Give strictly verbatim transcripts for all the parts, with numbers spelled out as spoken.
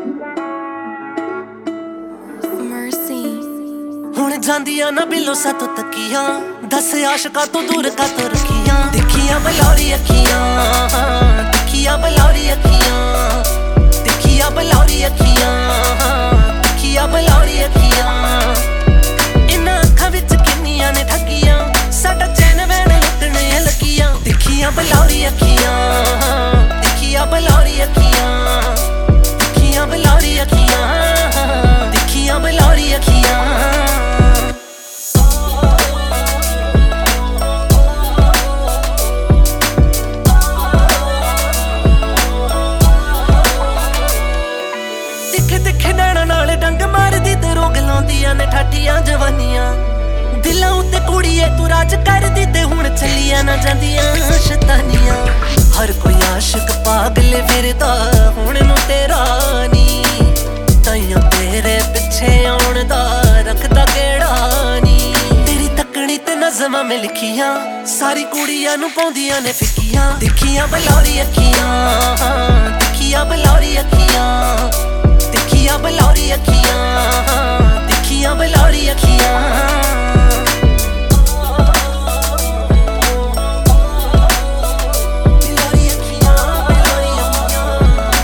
ਹੁਣ ਜਾਂਦੀਆਂ ਨਾ ਬਿੱਲੋ ਸਾਤੋਂ ਤੱਕੀਆਂ, ਦਸ ਆਸ਼ਕਾਂ ਤੋਂ ਦੂਰ ਕਾਤੋਂ ਰੱਖੀਆਂ। ਦੇਖੀਆਂ ਬਲੌਰੀ ਅੱਖੀਆਂ, ਦੇਖੀਆਂ ਬਲੌਰੀ ਅੱਖੀਆਂ, ਦੇਖੀਆਂ ਬਲੌਰੀ ਅੱਖੀਆਂ, ਦੇਖੀਆਂ ਬਲੌਰੀ ਅੱਖੀਆਂ। ਇਨ੍ਹਾਂ ਅੱਖਾਂ ਵਿੱਚ ਕਿੰਨੀਆਂ ਨੇ ਠੱਗੀਆਂ, ਸਾਡਾ ਚੈਨ ਵੈਣ ਲੁੱਟਣੇ ਲੱਗੀਆਂ। ਦੇਖੀਆਂ ਬਲੌਰੀ ਅੱਖੀਆਂ, ਦੇਖੀਆਂ ਬਲੌਰੀ ਅੱਖੀਆਂ, ਦੇਖੀਆਂ ਬਲੌਰੀ ਅੱਖੀਆਂ, ਦੇਖੀਆਂ ਬਲੌਰੀ ਅੱਖੀਆਂ। ਡੰਗ ਮਾਰਦੀ ਤੇ ਰੋਗ ਲਾਉਂਦੀਆਂ ਨੇ ਠਾਠੀਆਂ ਜਵਾਨੀਆਂ। ਦਿਲਾਂ ਉੱਤੇ ਕੁੜੀਏ ਤੂੰ ਰਾਜ ਕਰਦੀ ਤੇ ਹੁਣ ਚੱਲੀਆਂ ਨਾ ਜਾਂਦੀਆਂ ਸ਼ੈਤਾਨੀਆਂ। ਹਰ ਕੋਈ ਆਸ਼ਿਕ ਪਾਗਲ ਫਿਰਦਾ ਹੁਣ ਨੂੰ ਤੇਰਾ ਨੀ, ਤਾਈਆਂ ਤੇਰੇ ਪਿੱਛੇ ਆਉਣ ਦਾ ਰੱਖਦਾ ਕਿਹੜਾ ਨੀ। ਤੇਰੀ ਤੱਕਣੀ ਤੇ ਨਜ਼ਮਾਂ ਮੈਂ ਲਿਖੀਆਂ, ਸਾਰੀ ਕੁੜੀਆਂ ਨੂੰ ਪਾਉਂਦੀਆਂ ਨੇ ਫਿੱਕੀਆਂ। ਦੇਖੀਆਂ ਬਲੌਰੀ ਅੱਖੀਆਂ, ਦੇਖੀਆਂ ਬਲੌਰੀ ਅੱਖੀਆਂ, ਦੇਖੀਆਂ ਬਲੌਰੀ ਅੱਖੀਆਂ, ਦੇਖੀਆਂ ਬਲੌਰੀ ਅੱਖੀਆਂ। ਬਲੌਰੀ ਅੱਖੀਆਂ, ਬਲੌਰੀ ਅੱਖੀਆਂ।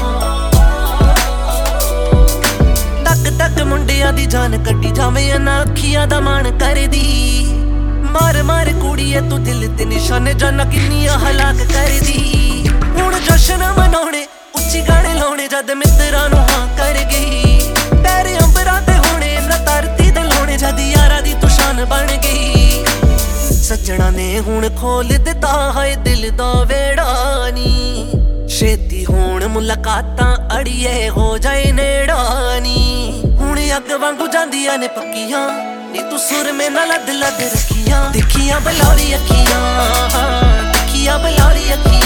ਤੱਕ ਤੱਕ ਮੁੰਡਿਆਂ ਦੀ ਜਾਨ ਕੱਢੀ ਜਾਵੇਂ ਇਹਨਾਂ ਅੱਖੀਆਂ ਦਾ ਮਾਣ ਕਰਦੀ। ਮਾਰ ਮਾਰ ਕੁੜੀਏ ਤੂੰ ਦਿਲ ਤੇ ਨਿਸ਼ਾਨੇ ਜਾਨਾ ਕਿੰਨੀਆਂ ਹਲਾਕ ਕਰਦੀ। ਹੁਣ ਜਸ਼ਨ ਮਨਾਉਣੇ ਉੱਚੀ ਗਾਣੇ ਲਾਉਣੇ ਜਦ ਮਿੱਤਰਾਂ ਨੂੰ ਹਾਂ ਕਰ ਗਈ। ਪੈਰ ਅੰਬਰਾਂ ਤੇ ਹੋਣੇ ਨਾ ਧਰਤੀ ਦੇ ਲਾਉਣੇ ਜਦ ਯਾਰਾਂ ਦੀ ਤੂੰ ਸ਼ਾਨ ਬਣ ਗਈ। ਸੱਜਣਾ ਨੇ ਹੁਣ ਖੋਲ ਦਿੱਤਾ ਹੈ ਦਿਲ ਦਾ ਵੇੜਾ ਨੀ, ਛੇਤੀ ਹੋਣ ਮੁਲਾਕਾਤਾਂ ਅੜੀਏ ਹੋ ਜਾਏ ਨੇੜਾ ਨੀ। ਹੁਣ ਅੱਗ ਵਾਂਗੂ ਜਾਂਦੀਆਂ ਨੇ ਪੱਕੀਆਂ ਨੀ, ਤੂੰ ਸੁਰ ਮੇ ਨਾਲ ਲੱਦ ਲੱਦ ਰੱਖੀਆਂ। ਦੇਖੀਆਂ ਬਲੌਰੀ ਅੱਖੀਆਂ, ਦੇਖੀਆਂ ਬਲੌਰੀ ਅੱਖੀਆਂ।